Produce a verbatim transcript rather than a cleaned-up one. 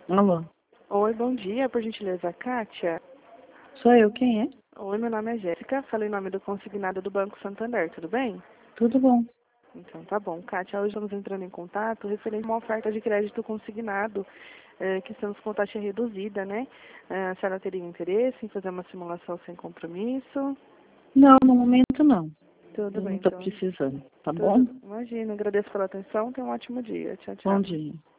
Alô, Oi, bom dia, por gentileza, Kátia. sou eu, quem é? Oi, meu nome é Jéssica, falei em nome do consignado do Banco Santander, tudo bem? Tudo bom? Então tá bom. Kátia, hoje estamos entrando em contato referente a uma oferta de crédito consignado, eh, que estamos com taxa reduzida, né? Eh, a senhora teria interesse em fazer uma simulação sem compromisso? Não, no momento não. Tudo Eu não bem, estou então. precisando, tá bom? Tudo, imagina, agradeço pela atenção, tenha um ótimo dia. Tchau, Bom tchau. dia.